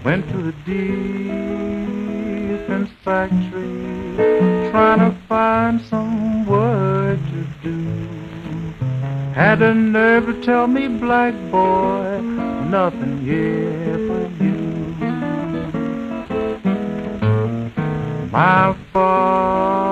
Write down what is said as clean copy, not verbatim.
Went to the defense factory, trying to find some work to do. Had the nerve to tell me, black boy, nothing here for you. My father